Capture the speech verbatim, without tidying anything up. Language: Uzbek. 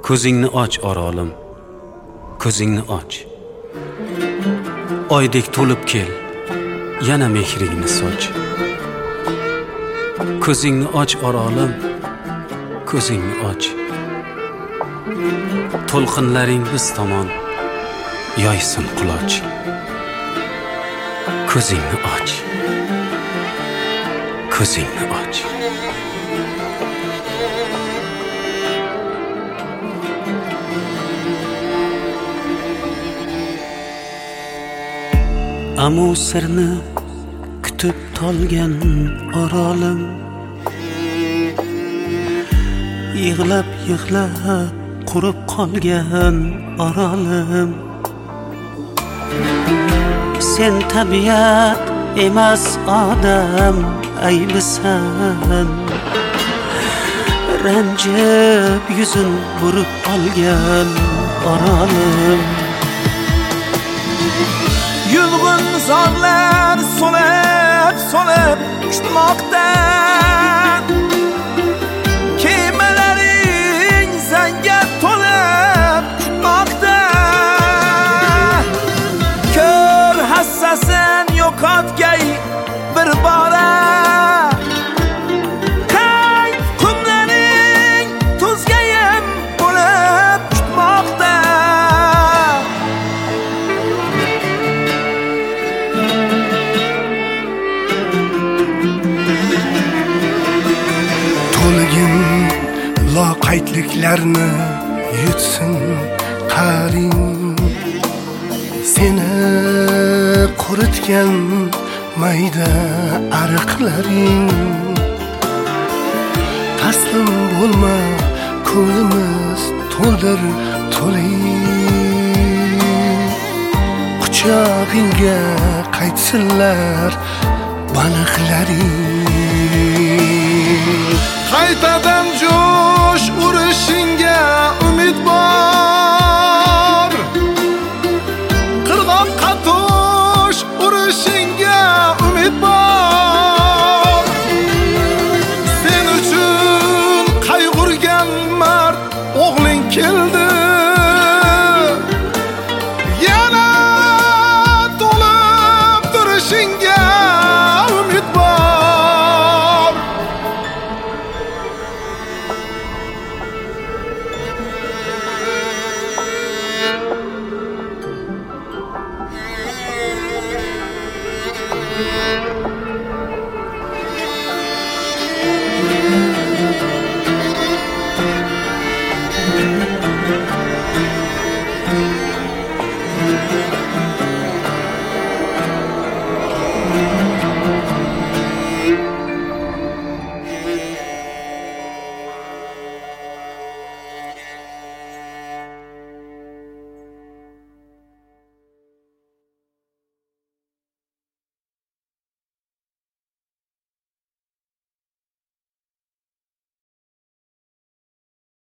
Ko'zingni och Orolim, ko'zingni och. Oydek to'lib kel, yana mehringni soch. Ko'zingni och Orolim, ko'zingni och. To'lqinlaring biz tomon yoysin quloch. Ko'zingni och, ko'zingni och. Amu sirni kutib tolgan Orolim, yig'lab yig'lab qurib qolgan Orolim. Sen tabiat emas odam aybisan, ranjib yuzin burib olgan Orolim. Yulg'un zog'lar so'lib so'lib kutmoqda, kemalaring zanga to'lib kutmoqda. Ko'r hassasin yo'qotgay bir bora, qayt qumlaring tuzgayim bo'lib kutmoqda. To'lgin loqaydliklarni yutsin qaring, seni quritgan mayda ariqlaring. Taslim bo'lma, ko'limiz to'ldir to'ling. Quchog'ingga qaytsinlar baliqlaring. Qaytadan jo'sh urishing